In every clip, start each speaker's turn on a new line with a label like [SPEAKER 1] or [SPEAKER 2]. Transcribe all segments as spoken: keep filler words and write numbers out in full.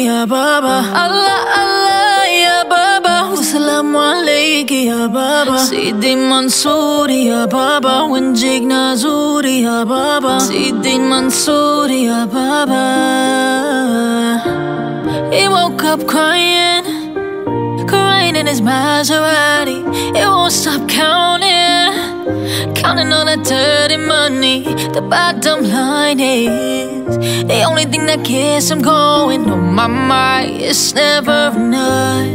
[SPEAKER 1] ya Baba. Allah Allah ya Baba, Wassalamu alayki ya Baba. Sidi Mansoori ya Baba, Wanjigna Zuri ya Baba. Sidi Mansoori ya Baba. He woke up crying, crying in his Maserati. He won't stop counting, counting all that dirty money. The bottom line is, the only thing that gets him going on my mind is never enough.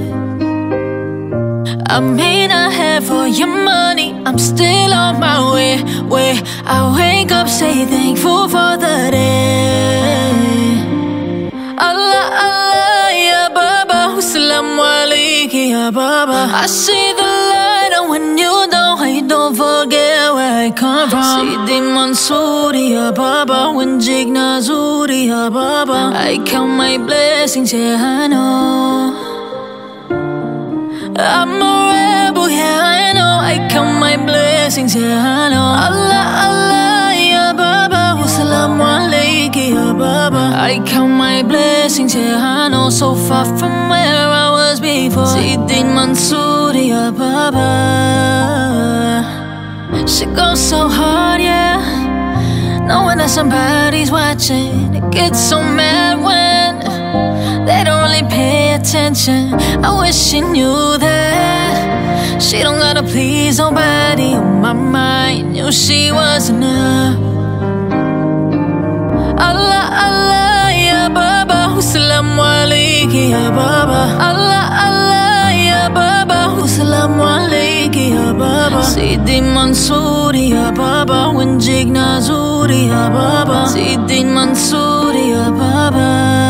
[SPEAKER 1] I may not have all your money, I'm still on my way, way. I wake up, say thankful for the day. Allah, Allah, ya Baba, Wassalamu alayki ya Baba. I see the light, and when you don't, I don't forget where I come from. Sidi Mansoori ya Baba, Wanjigna Zuri ya Baba. I count my blessings, yeah, I know. I'm a rebel, yeah, I know. I count my blessings, yeah, I know. Allah, Allah, ya Baba, Wassalamu alayki ya Baba. I count my blessings, yeah, I know. So far from where I was before. Sidi Mansoori ya Baba. She goes so hard, yeah, knowing that somebody's watching. It gets so mad when they don't really pay attention. I wish she knew that she don't gotta please nobody. On my mind, knew she was enough. Allah, Allah, ya Baba, Wassalamu alayki ya Baba. Allah, Allah, ya Baba, Wassalamu alayki ya Baba. Sidi Mansoori ya Baba, Wanjigna Zuri ya Baba. Sidi Mansoori ya Baba.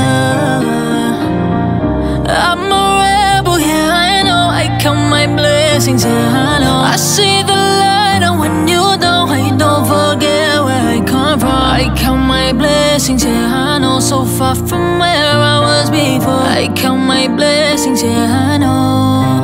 [SPEAKER 1] I'm a rebel, yeah, I know. I count my blessings, yeah, I know. I see the light, and when you don't, I don't forget where I come from. I count my blessings, yeah, I know. So far from where I was before. I count my blessings, yeah, I know.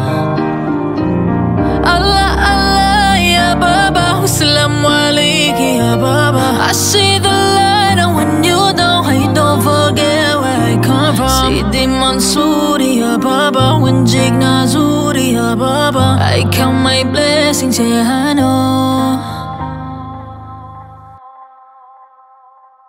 [SPEAKER 1] Allah, Allah, ya Baba, Wassalamu alayki ya Baba. I see the light, and when you don't, I don't forget where I come from. Sidi Mansoori ya Baba, Wanjigna Zuri ya Baba. I count my blessings, yeah, I know.